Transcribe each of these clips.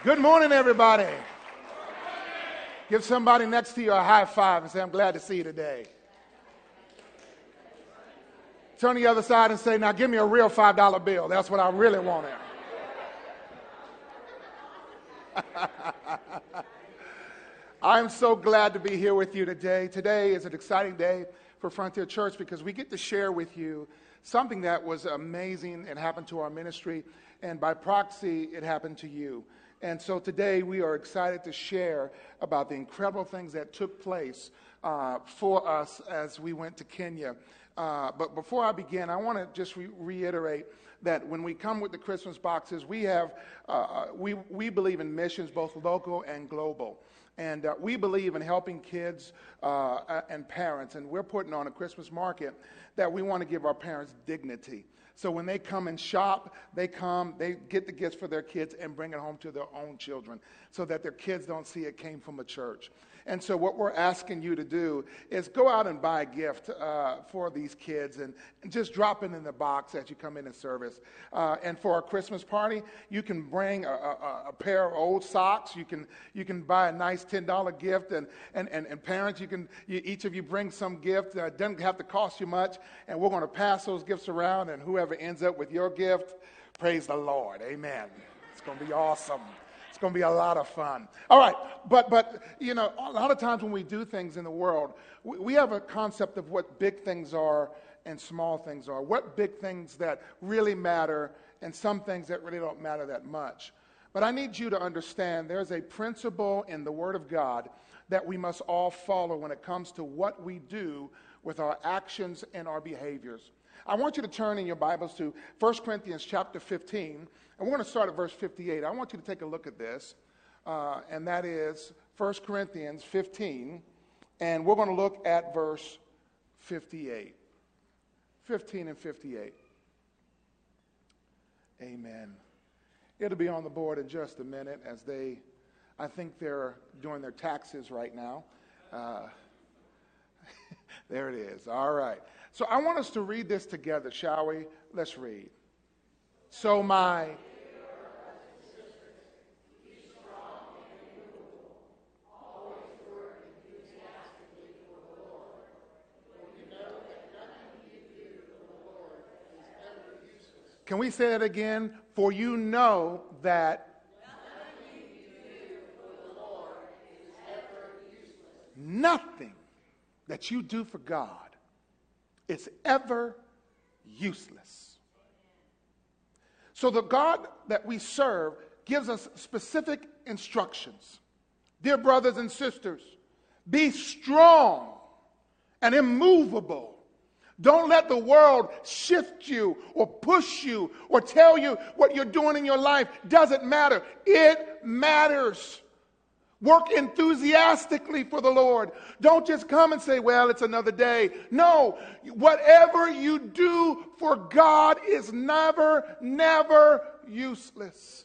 Good morning, everybody. Give somebody next to you a high five and say, I'm glad to see you today. Turn to the other side and say, now give me a real $5 bill. That's what I really want. I'm so glad to be here with you today. Today is an exciting day for Frontier Church because we get to share with you something that was amazing and happened to our ministry, and by proxy, it happened to you. And so today we are excited to share about the incredible things that took place for us as we went to Kenya. But before I begin, I want to just reiterate that when we come with the Christmas boxes, we believe in missions, both local and global. And we believe in helping kids and parents. And we're putting on a Christmas market that we want to give our parents dignity. So when they come and shop, they get the gifts for their kids and bring it home to their own children so that their kids don't see it came from a church. And so what we're asking you to do is go out and buy a gift for these kids and just drop it in the box as you come into service. And for our Christmas party, you can bring a pair of old socks. You can buy a nice $10 gift. And parents, each of you bring some gift. It doesn't have to cost you much. And we're going to pass those gifts around. And whoever ends up with your gift, praise the Lord. Amen. It's going to be awesome. It's going to be a lot of fun. All right, but you know, a lot of times when we do things in the world, we have a concept of what big things are and small things are, what big things that really matter and some things that really don't matter that much. But I need you to understand there's a principle in the Word of God that we must all follow when it comes to what we do with our actions and our behaviors. I want you to turn in your Bibles to 1 Corinthians chapter 15, and we're going to start at verse 58. I want you to take a look at this, and that is 1 Corinthians 15, and we're going to look at verse 58. 15 and 58. Amen. It'll be on the board in just a minute as I think they're doing their taxes right now. There it is. All right. So I want us to read this together, shall we? Let's read. So my Can we say that again? For you know that nothing that you do for God is ever useless. So the God that we serve gives us specific instructions. Dear brothers and sisters, be strong and immovable. Don't let the world shift you or push you or tell you what you're doing in your life doesn't matter. It matters. Work enthusiastically for the Lord. Don't just come and say, well, it's another day. No, whatever you do for God is never useless.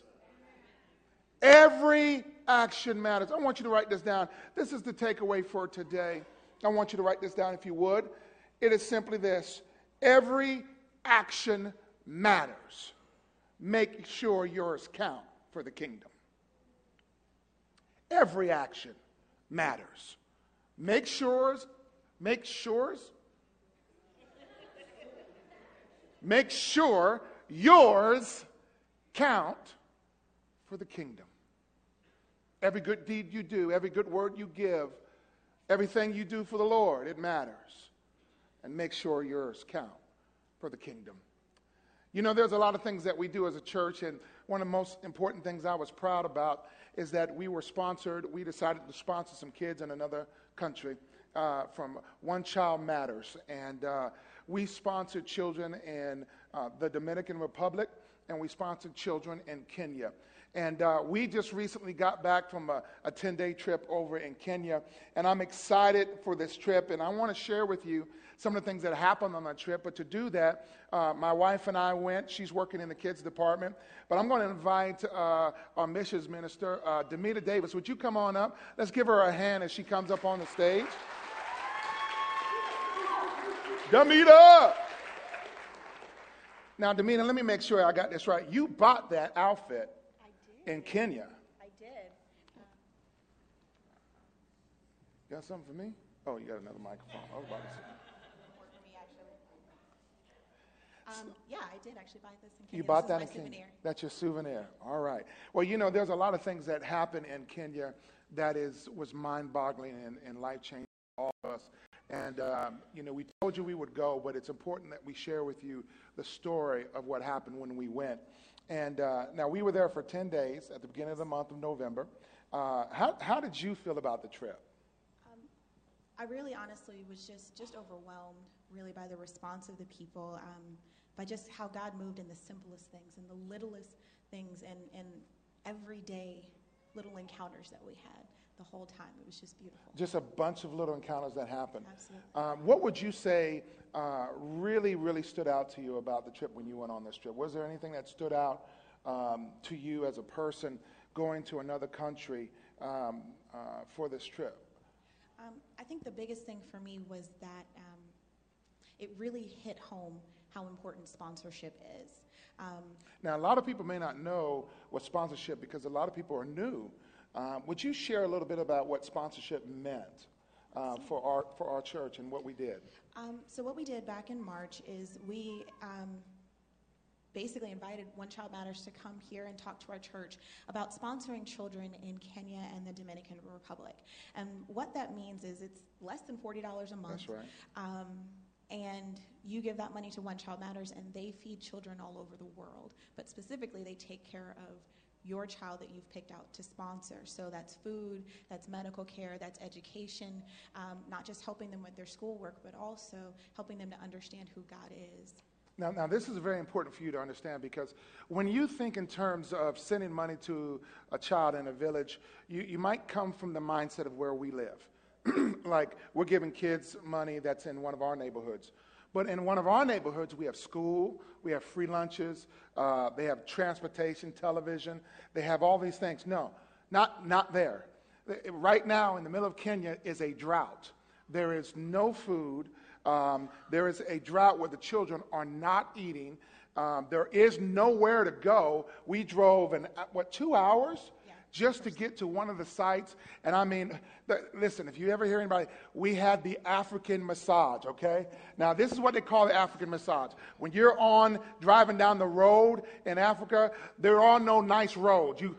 Every action matters. I want you to write this down. This is the takeaway for today. I want you to write this down if you would. It is simply this. Every action matters. Make sure yours count for the kingdom. Every action matters. Make sure yours count for the kingdom. Every good deed you do, every good word you give, everything you do for the Lord, it matters. And make sure yours count for the kingdom. You know, there's a lot of things that we do as a church, and one of the most important things I was proud about is that we decided to sponsor some kids in another country from One Child Matters. And we sponsored children in the Dominican Republic, and we sponsored children in Kenya. And we just recently got back from a 10-day trip over in Kenya, and I'm excited for this trip, and I want to share with you some of the things that happened on that trip. But to do that, my wife and I went. She's working in the kids department. But I'm going to invite our missions minister, Demita Davis. Would you come on up? Let's give her a hand as she comes up on the stage. Demita! Now, Demita, let me make sure I got this right. You bought that outfit in Kenya. I You got something for me? Oh, you got another microphone. I was about to say. More for me, actually. Yeah, I did actually buy this in Kenya. You bought This that is in my Kenya? souvenir. That's your souvenir. All right. Well, you know, there's a lot of things that happen in Kenya that was mind-boggling and life-changing for all of us. And, you know, we told you we would go, but it's important that we share with you the story of what happened when we went. And now we were there for 10 days at the beginning of the month of November. How did you feel about the trip? I really honestly was just overwhelmed really by the response of the people, by just how God moved in the simplest things and the littlest things and everyday little encounters that we had the whole time. It was just beautiful. Just a bunch of little encounters that happened. Absolutely. What would you say really stood out to you about the trip when you went on this trip? Was there anything that stood out to you as a person going to another country for this trip? I think the biggest thing for me was that it really hit home how important sponsorship is. Now, a lot of people may not know what sponsorship, because a lot of people are new. Would you share a little bit about what sponsorship meant for our church and what we did? So what we did back in March is we basically invited One Child Matters to come here and talk to our church about sponsoring children in Kenya and the Dominican Republic. And what that means is it's less than $40 a month. That's right. And you give that money to One Child Matters, and they feed children all over the world. But specifically, they take care of your child that you've picked out to sponsor. So that's food, that's medical care, that's education, not just helping them with their schoolwork, but also helping them to understand who God is. Now, this is very important for you to understand, because when you think in terms of sending money to a child in a village, you might come from the mindset of where we live. Like, we're giving kids money that's in one of our neighborhoods. But in one of our neighborhoods, we have school, we have free lunches, they have transportation, television, they have all these things. No, not there. Right now, in the middle of Kenya, is a drought. There is no food. There is a drought where the children are not eating. There is nowhere to go. We drove, 2 hours? Just to get to one of the sites. And I mean, listen, if you ever hear anybody, we had the African massage, okay? Now, this is what they call the African massage. When you're driving down the road in Africa, there are no nice roads. You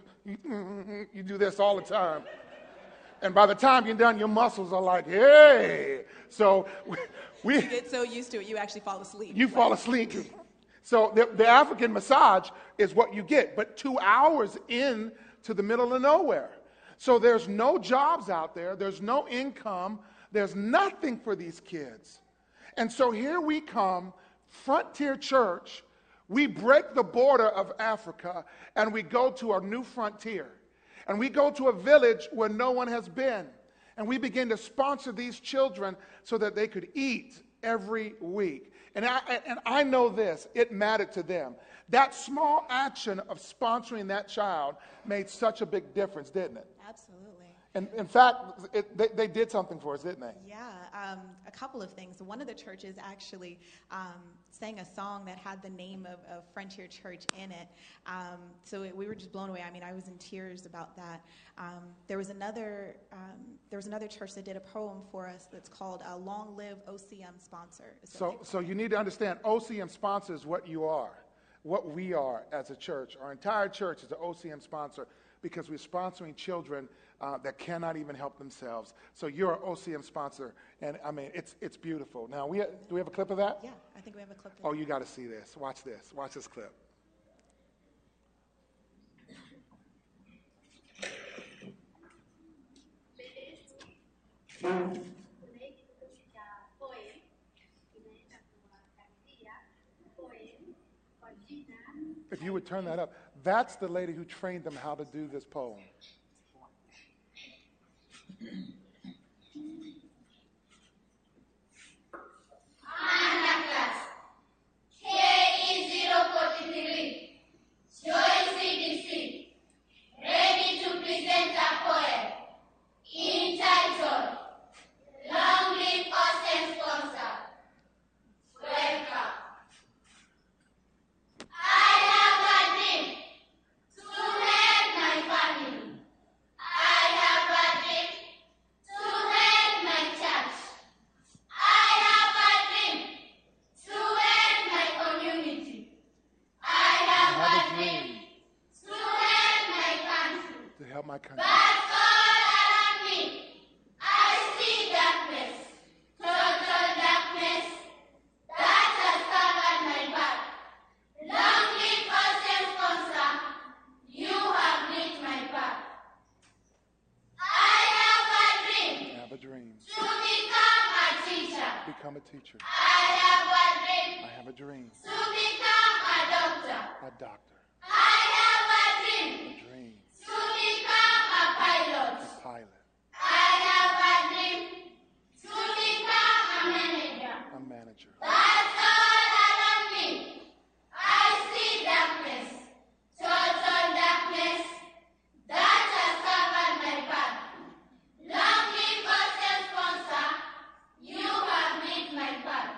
do this all the time. And by the time you're done, your muscles are like, hey. So you get so used to it, you actually fall asleep. You fall asleep. So the African massage is what you get, but 2 hours in to the middle of nowhere. So there's no jobs out there. There's no income. There's nothing for these kids. And so here we come, Frontier Church. We break the border of Africa and we go to a new frontier. And we go to a village where no one has been. And we begin to sponsor these children so that they could eat every week. And I know this, it mattered to them. That small action of sponsoring that child made such a big difference, didn't it? Absolutely. And in fact, they did something for us, didn't they? Yeah, a couple of things. One of the churches actually sang a song that had the name of Frontier Church in it. So we were just blown away. I mean, I was in tears about that. There was another church that did a poem for us that's called "Long Live OCM Sponsor." So you need to understand, OCM sponsor is what you are, what we are as a church. Our entire church is an OCM sponsor because we're sponsoring children that cannot even help themselves. So you're an OCM sponsor, and I mean, it's beautiful. Now, do we have a clip of that? Yeah, I think we have a clip. Oh, you got to see this. Watch this. Watch this clip. If you would turn that up, that's the lady who trained them how to do this poem. my country. But all around me, I see darkness, total darkness, that has covered my path. Long live Ocean Sponsor, you have lit my path. I have a dream. I have a dream. To become a teacher. Become a teacher. I have a dream. I have a dream. To become a doctor. A doctor. I have a dream. A dream. To become a pilot. A pilot. I have a dream. To become a manager. A manager. But all around me, I see darkness, total darkness, that has covered my path. Long live Ocean Sponsor, you have lit my path.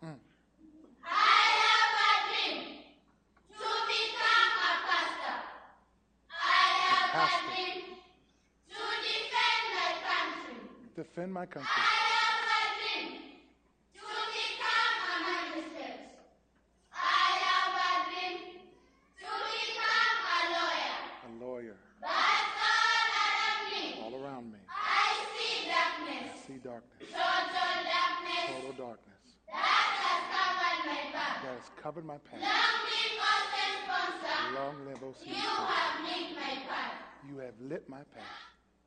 I have a dream to become a pastor. I have a pastor. dream to defend my country. Defend my country. I have a dream to become a magistrate. I have a dream to become a lawyer. A lawyer. But all around me, All around me. I see darkness, I see darkness. total darkness, Total darkness. that has covered my path. That has covered my path. Long live Ocean Sponsor, Long live Ocean you Sponsor. have lit my path. You have lit my path.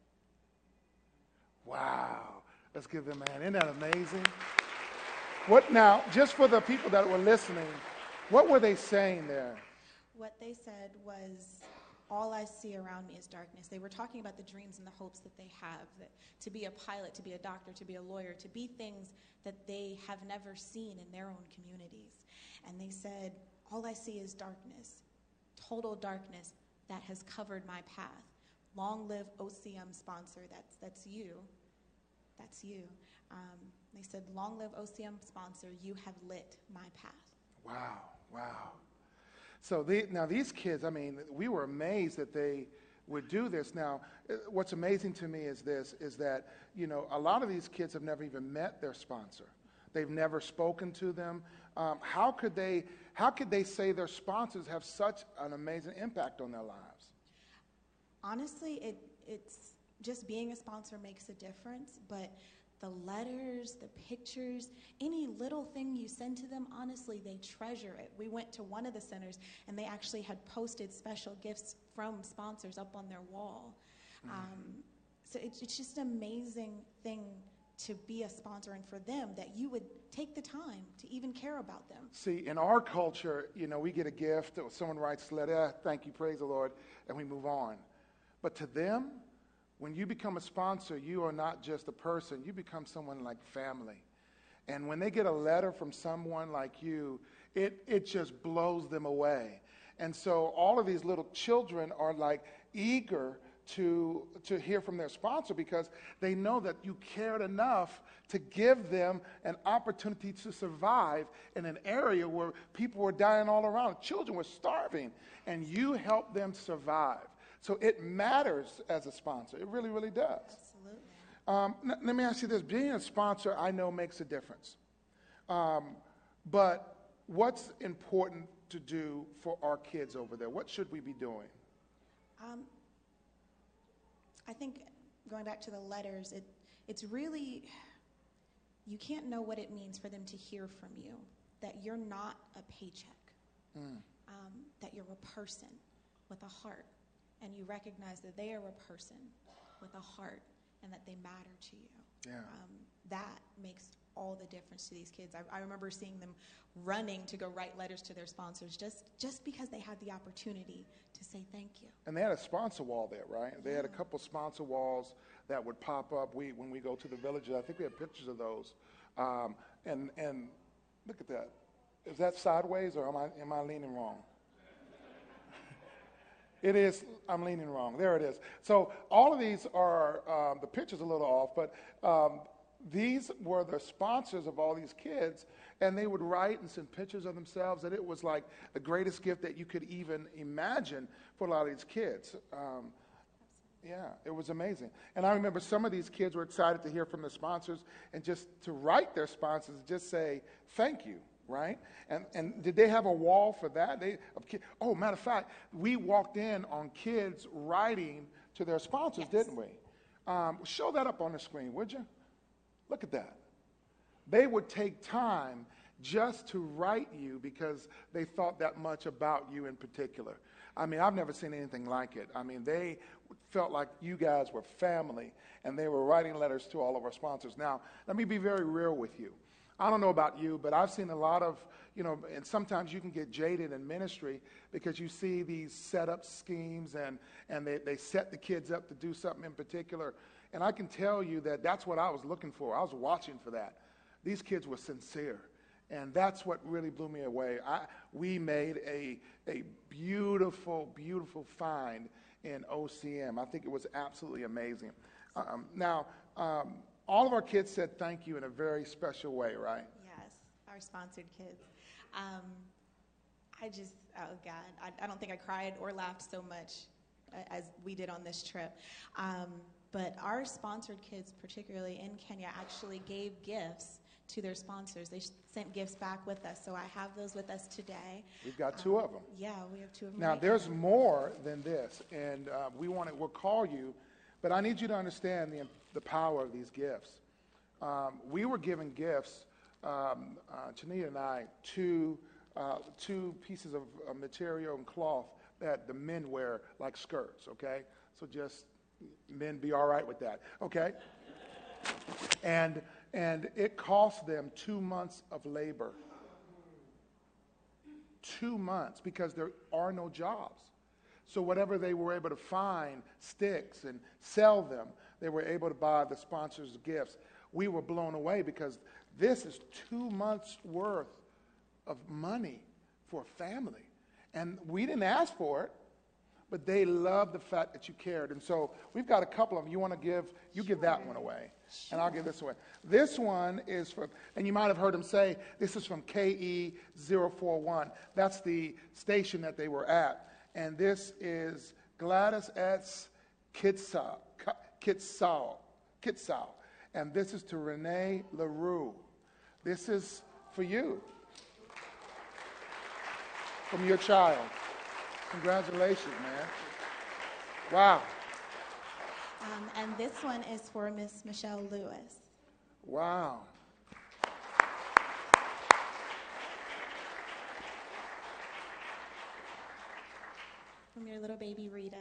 Wow. Let's give them a hand. Isn't that amazing? What now, just for the people that were listening, what were they saying there? What they said was, all I see around me is darkness. They were talking about the dreams and the hopes that they have, that to be a pilot, to be a doctor, to be a lawyer, to be things that they have never seen in their own communities. And they said, all I see is darkness, total darkness that has covered my path. Long live OCM Sponsor. That's you. That's you. They said, long live OCM Sponsor. You have lit my path. Wow, wow. So now these kids, I mean, we were amazed that they would do this. Now, what's amazing to me is this, is that, you know, a lot of these kids have never even met their sponsor. They've never spoken to them. How could they say their sponsors have such an amazing impact on their lives? Honestly, it's just being a sponsor makes a difference, but the letters, the pictures, any little thing you send to them, honestly, they treasure it. We went to one of the centers, and they actually had posted special gifts from sponsors up on their wall. So it's just an amazing thing to be a sponsor, and for them, that you would take the time to even care about them. See, in our culture, you know, we get a gift, or someone writes a letter, thank you, praise the Lord, and we move on. But to them, when you become a sponsor, you are not just a person, you become someone like family. And when they get a letter from someone like you, it just blows them away. And so all of these little children are like eager to hear from their sponsor, because they know that you cared enough to give them an opportunity to survive in an area where people were dying all around. Children were starving, and you helped them survive. So it matters as a sponsor. It really, really does. Absolutely. Let me ask you this. Being a sponsor, I know, makes a difference. But what's important to do for our kids over there? What should we be doing? I think, going back to the letters, it's really, you can't know what it means for them to hear from you, that you're not a paycheck, that you're a person with a heart, and you recognize that they are a person with a heart and that they matter to you. Yeah. That makes all the difference to these kids. I remember seeing them running to go write letters to their sponsors just because they had the opportunity to say thank you. And they had a sponsor wall there, right? They had a couple sponsor walls that would pop up when we go to the villages. I think we have pictures of those. And look at that. Is that sideways, or am I leaning wrong? It is. I'm leaning wrong. There it is. So all of these are, the picture's a little off, but these were the sponsors of all these kids, and they would write and send pictures of themselves, and it was like the greatest gift that you could even imagine for a lot of these kids. Yeah, it was amazing. And I remember some of these kids were excited to hear from the sponsors, and just to write their sponsors, just say, thank you, right? And did they have a wall for that? Matter of fact, we walked in on kids writing to their sponsors, Yes. didn't we? Show that up on the screen, would you? Look at that. They would take time just to write you because they thought that much about you in particular. I mean, I've never seen anything like it. I mean, they felt like you guys were family, and they were writing letters to all of our sponsors. Now, let me be very real with you. I don't know about you, but I've seen a lot of, and sometimes you can get jaded in ministry because you see these setup schemes and they set the kids up to do something in particular. And I can tell you that that's what I was looking for. I was watching for that. These kids were sincere. And that's what really blew me away. We made a beautiful, beautiful find in OCM. I think it was absolutely amazing. Now, all of our kids said thank you in a very special way, right? Yes, our sponsored kids. Oh God, I don't think I cried or laughed so much as we did on this trip. But our sponsored kids, particularly in Kenya, actually gave gifts to their sponsors. They sent gifts back with us, so I have those with us today. We've got two of them. Yeah, we have two of them. Now, right there's here. more than this, and we'll call you, but I need you to understand the power of these gifts. We were given gifts, Chanita and I, two pieces of material and cloth that the men wear like skirts, okay? So just men be all right with that, okay? And it cost them 2 months of labor. 2 months, because there are no jobs. So whatever they were able to find, sticks, and sell them, they were able to buy the sponsors' gifts. We were blown away because this is 2 months' worth of money for a family. And we didn't ask for it, but they loved the fact that you cared. And so we've got a couple of them. You want to give, you give that one away, and I'll give this away. This one is from, and you might have heard them say, this is from KE041. That's the station that they were at. And this is Gladys S. Kitsau. And this is to Renee LaRue. This is for you, from your child. Congratulations, man. Wow. And this one is for Miss Michelle Lewis. Wow. From your little baby Rita.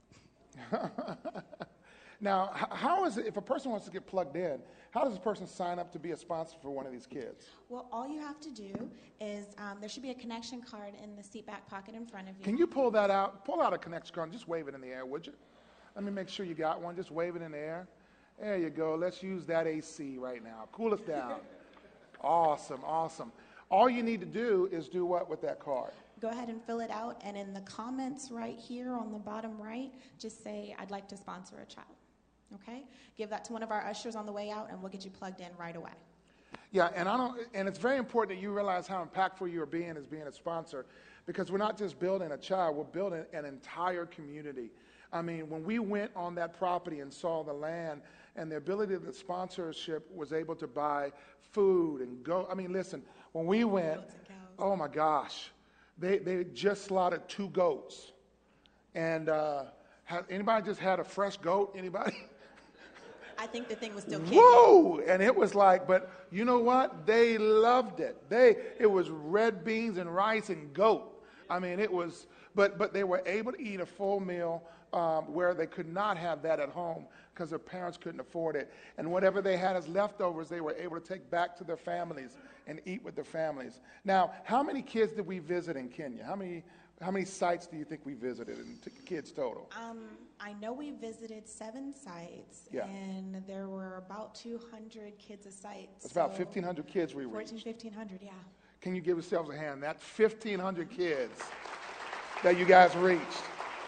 Now, how is it, if a person wants to get plugged in, how does a person sign up to be a sponsor for one of these kids? Well, all you have to do is, there should be a connection card in the seat back pocket in front of you. Can you pull that out? Pull out a connection card and just wave it in the air, would you? Let me make sure you got one. Just wave it in the air. There you go. Let's use that AC right now. Cool us down. Awesome, awesome. All you need to do is do what with that card? Go ahead and fill it out, and in the comments right here on the bottom right, just say, I'd like to sponsor a child. Okay? Give that to one of our ushers on the way out, and we'll get you plugged in right away. Yeah, and it's very important that you realize how impactful you are being as being a sponsor, because we're not just building a child, we're building an entire community. I mean, when we went on that property and saw the land and the ability of the sponsorship was able to buy food and go, I mean, listen, when we went, oh my gosh, they just slaughtered 2 goats. And anybody just had a fresh goat? Anybody? I think the thing was still kicking. Whoa! And it was like, but you know what? They loved it. It was red beans and rice and goat. I mean, it was, but they were able to eat a full meal where they could not have that at home because their parents couldn't afford it. And whatever they had as leftovers, they were able to take back to their families and eat with their families. Now, how many kids did we visit in Kenya? How many sites do you think we visited in kids total? I know we visited 7 sites, Yeah. and there were about 200 kids a site. It's about 1,500 kids we reached. 1,500, yeah. Can you give yourselves a hand? That's 1,500 kids that you guys reached.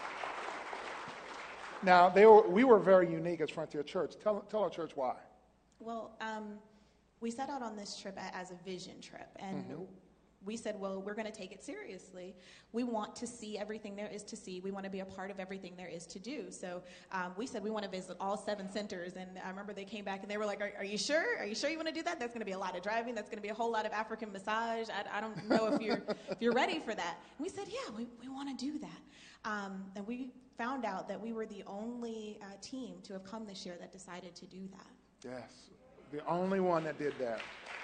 Now, we were very unique as Frontier Church. Tell our church why. Well, we set out on this trip as a vision trip, and we said, well, we're going to take it seriously. We want to see everything there is to see. We want to be a part of everything there is to do. So we said we want to visit all 7 centers. And I remember they came back and they were like, are you sure? Are you sure you want to do that? That's going to be a lot of driving. That's going to be a whole lot of African massage. I don't know if you're ready for that. And we said, yeah, we want to do that. And we found out that we were the only team to have come this year that decided to do that. Yes, the only one that did that.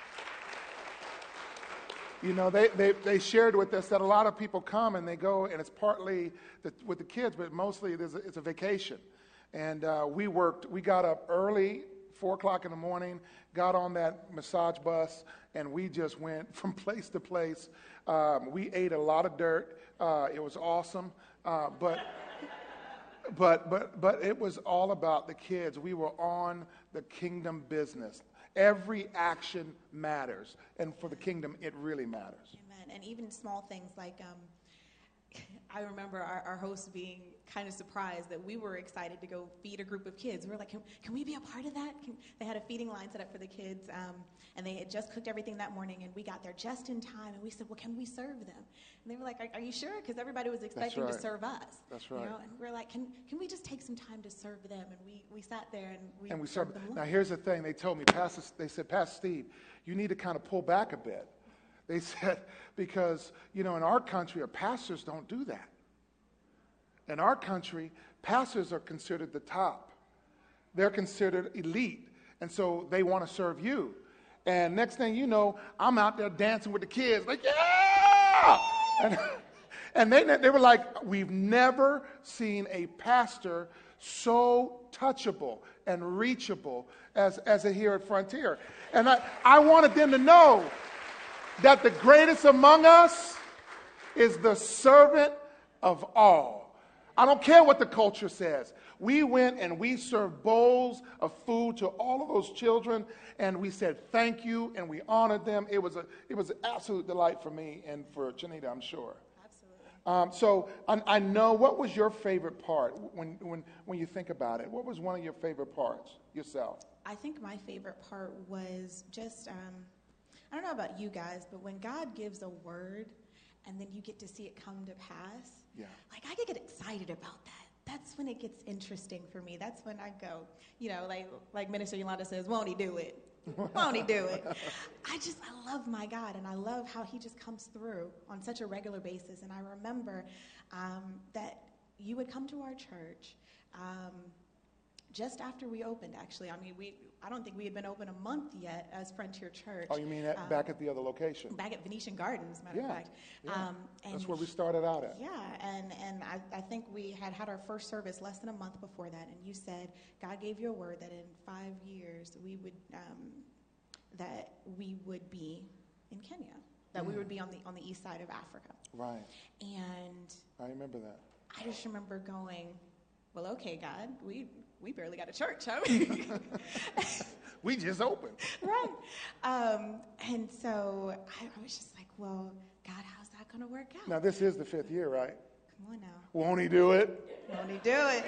You know, they shared with us that a lot of people come and they go, and it's partly with the kids, but mostly it's a vacation. And we got up early, 4 o'clock in the morning, got on that massage bus, and we just went from place to place. We ate a lot of dirt. It was awesome, but it was all about the kids. We were on the kingdom business. Every action matters, and for the kingdom, it really matters. Amen. And even small things like, I remember our host being kind of surprised that we were excited to go feed a group of kids. We were like, can we be a part of that? They had a feeding line set up for the kids, and they had just cooked everything that morning, and we got there just in time, and we said, well, can we serve them? And they were like, are you sure? Because everybody was expecting to serve us. That's right. You know? And we're like, can we just take some time to serve them? And we sat there and we served them. Now, here's the thing. They told me, they said, Pastor Steve, you need to kind of pull back a bit. They said, because, you know, in our country, our pastors don't do that. In our country, pastors are considered the top. They're considered elite. And so they want to serve you. And next thing you know, I'm out there dancing with the kids, like, yeah! And they were like, we've never seen a pastor so touchable and reachable as here at Frontier. And I wanted them to know that the greatest among us is the servant of all. I don't care what the culture says. We went and we served bowls of food to all of those children, and we said thank you, and we honored them. It was an absolute delight for me and for Janita, I'm sure. Absolutely. So I know, what was your favorite part when you think about it? What was one of your favorite parts yourself? I think my favorite part was just, I don't know about you guys, but when God gives a word and then you get to see it come to pass, yeah. Like I could get excited about that. That's when it gets interesting for me. That's when I go, you know, like Minister Yolanda says, won't he do it? Won't he do it? I love my God, and I love how he just comes through on such a regular basis. And I remember that you would come to our church just after we opened, actually. I mean, I don't think we had been open a month yet as Frontier Church. Oh, you mean back at the other location? Back at Venetian Gardens, matter of fact. Yeah. That's where we started out at. Yeah, and I think we had our first service less than a month before that, and you said God gave you a word that in 5 years we would be in Kenya, that we would be on the east side of Africa. Right. And I remember that. I just remember going, well, okay, God, we barely got a church, huh? We just opened. Right. And so I was just like, well, God, how's that going to work out? Now, this is the 5th year, right? Come on now. Won't he do it? Won't he do it?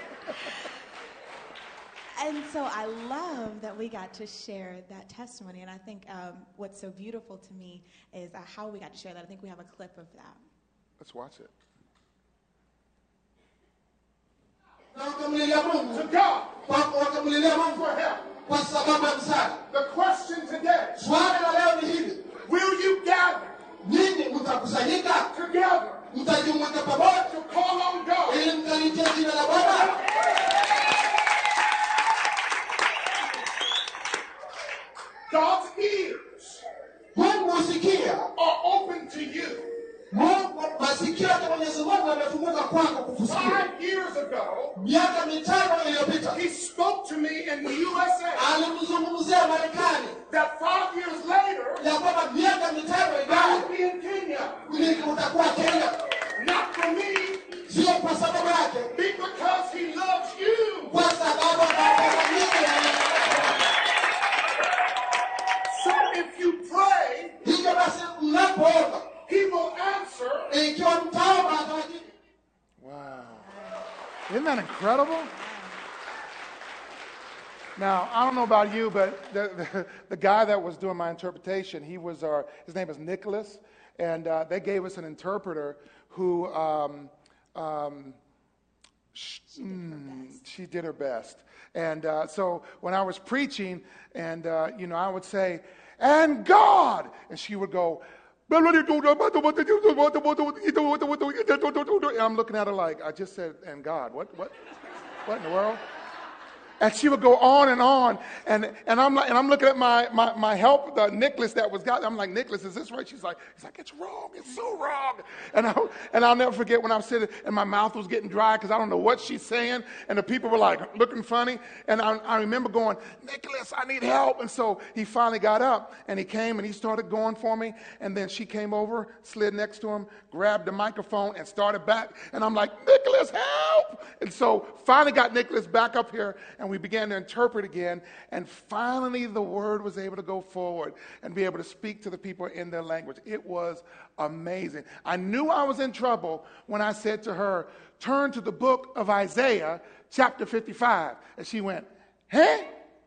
And so I love that we got to share that testimony. And I think what's so beautiful to me is how we got to share that. I think we have a clip of that. Let's watch it. To God for help. The question today, will you gather together to call on God? God's ears are open to you. 5 years ago, he spoke to me in the USA that 5 years later, I will be in Kenya. Not for me, because he loves you. So if you pray, he will answer. Wow. Isn't that incredible? Now, I don't know about you, but the guy that was doing my interpretation, his name is Nicholas, and they gave us an interpreter who, she did her best. And so when I was preaching, and, I would say, and God, and she would go, and I'm looking at her like, I just said, and God, what in the world? And she would go on, and I'm looking at my help, the Nicholas that was got. I'm like, Nicholas, is this right? He's like, it's wrong. It's so wrong. And I'll never forget when I'm sitting and my mouth was getting dry because I don't know what she's saying, and the people were like looking funny. And I remember going, Nicholas, I need help. And so he finally got up and he came and he started going for me. And then she came over, slid next to him, grabbed the microphone and started back. And I'm like, Nicholas, help! And so finally got Nicholas back up here. And we began to interpret again, and finally the word was able to go forward and be able to speak to the people in their language. It was amazing. I knew I was in trouble when I said to her, turn to the book of Isaiah, chapter 55. And she went, huh?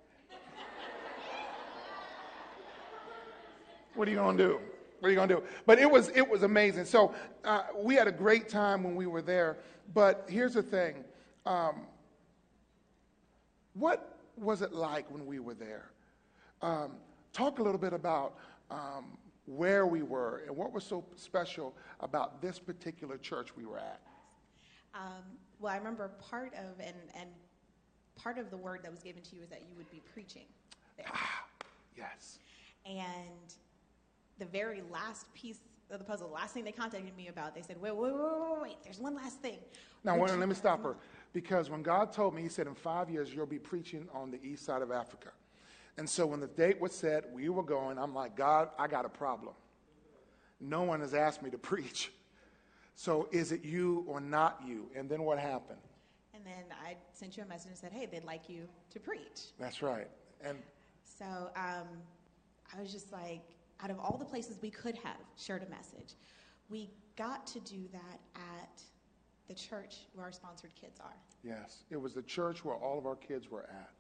What are you going to do? What are you going to do? But it was amazing. So we had a great time when we were there. But here's the thing. What was it like when we were there? Talk a little bit about where we were and what was so special about this particular church we were at. Well, I remember part of the word that was given to you is that you would be preaching there. Yes. And the very last piece of the puzzle, the last thing they contacted me about, they said, wait, there's one last thing. Now, let me stop her. Because when God told me, he said, in 5 years, you'll be preaching on the east side of Africa. And so when the date was set, we were going, I'm like, God, I got a problem. No one has asked me to preach. So is it you or not you? And then what happened? And then I sent you a message and said, hey, they'd like you to preach. That's right. And so I was just like, out of all the places we could have shared a message, we got to do that at the church where our sponsored kids are. Yes, it was the church where all of our kids were at.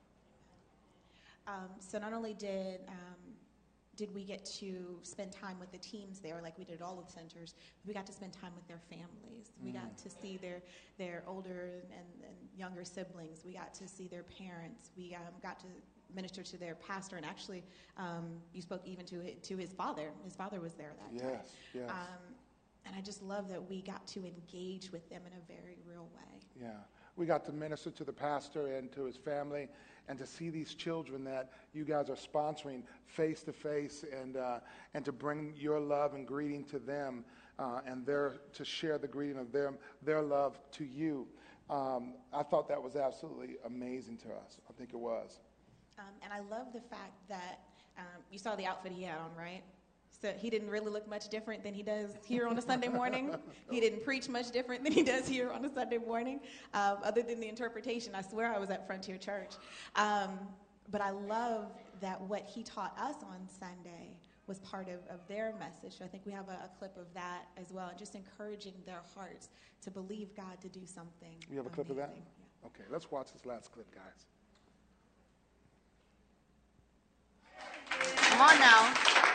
So not only did we get to spend time with the teams there, like we did at all of the centers, we got to spend time with their families. We got to see their older and younger siblings. We got to see their parents. We got to minister to their pastor, and actually you spoke even to his father. His father was there that day. Yes. And I just love that we got to engage with them in a very real way. Yeah. We got to minister to the pastor and to his family and to see these children that you guys are sponsoring face to face and to bring your love and greeting to them and to share the greeting of their love to you. I thought that was absolutely amazing to us. I think it was. And I love the fact that you saw the outfit he had on, right? So he didn't really look much different than he does here on a Sunday morning. He didn't preach much different than he does here on a Sunday morning, other than the interpretation. I swear I was at Frontier Church. But I love that what he taught us on Sunday was part of their message. So I think we have a clip of that as well, and just encouraging their hearts to believe God to do something. You have a clip of that? Yeah. Okay, let's watch this last clip, guys. Come on now.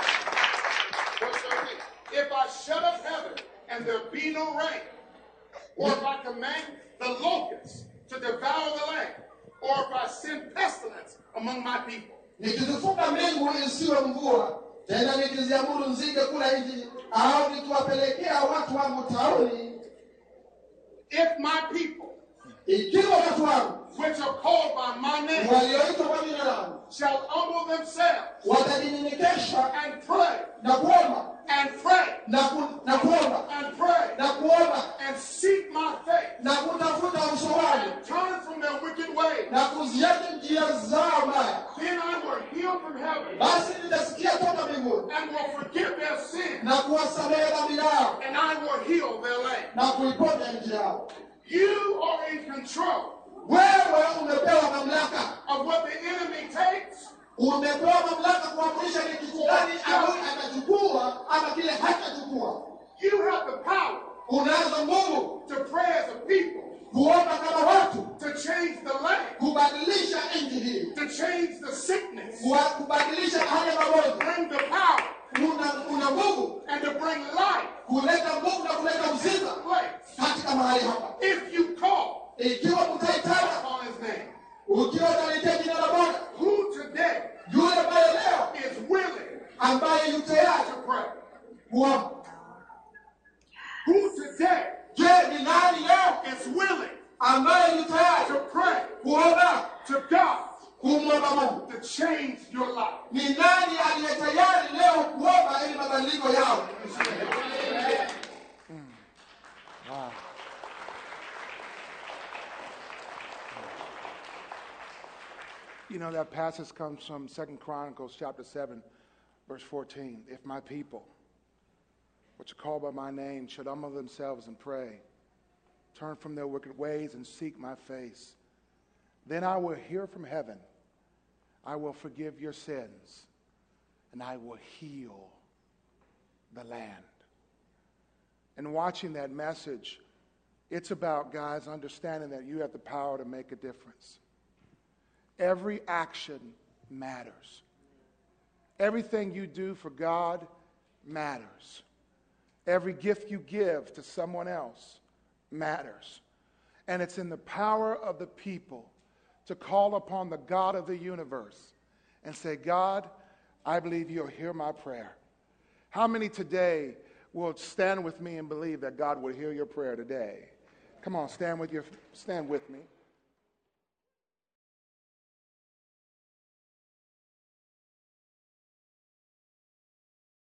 If I shut up heaven and there be no rain, or if I command the locusts to devour the land, or if I send pestilence among my people. Nikizifunga mbingu isiwe mvua, tena nikiziamuru nzige kula nchi, au nikiwapelekea watu wangu tauni. If my people, ikiwa watu wangu, which are called by my name, walioitwa kwa jina langu, shall humble themselves, watajinyenyekesha and pray, na kuomba, and pray, na kuomba, and pray, na kuomba, and seek my face, na kutafuta uso wangu, and turn from their wicked ways, na kuziacha njia zao mbaya, then I will heal from heaven, basi nitasikia toka mbinguni, and will forgive their sin, na kuwasamehe dhambi yao, and I will heal their land. na kuiponya nchi yao. You are in control Wewe umepewa mamlaka. of what the enemy takes. Umepewa mamlaka kuamrisha ni kitu gani atachukua ama kile hatachukua. You have the power Unazo nguvu to pray as a people kuomba kama watu, to change the land, kubadilisha nchi hii, to change the sickness, kubadilisha hali ya magonjwa. bring the power, Una nguvu and to bring life kuleta nguvu na kuleta uzima place. katika mahali hapa. If you call Ikiwa mtaitana, upon his name, ukiwa utalitia jina la Bwana, who today yule ambaye leo is willing ambaye yu tayari to pray? kuomba. Who today Je, ni nani leo is willing ambaye yu tayari to pray kuomba to God kumwomba Mungu? to change your life? Ni nani aliye tayari leo kuomba ili mabadiliko yao? Wow. You know, that passage comes from 2 Chronicles chapter 7, verse 14. If my people, which are called by my name, should humble themselves and pray, turn from their wicked ways and seek my face, then I will hear from heaven, I will forgive your sins, and I will heal the land. And watching that message, it's about, guys, understanding that you have the power to make a difference. Every action matters. Everything you do for God matters. Every gift you give to someone else matters. And it's in the power of the people to call upon the God of the universe and say, God, I believe you'll hear my prayer. How many today will stand with me and believe that God will hear your prayer today? Come on, stand with me.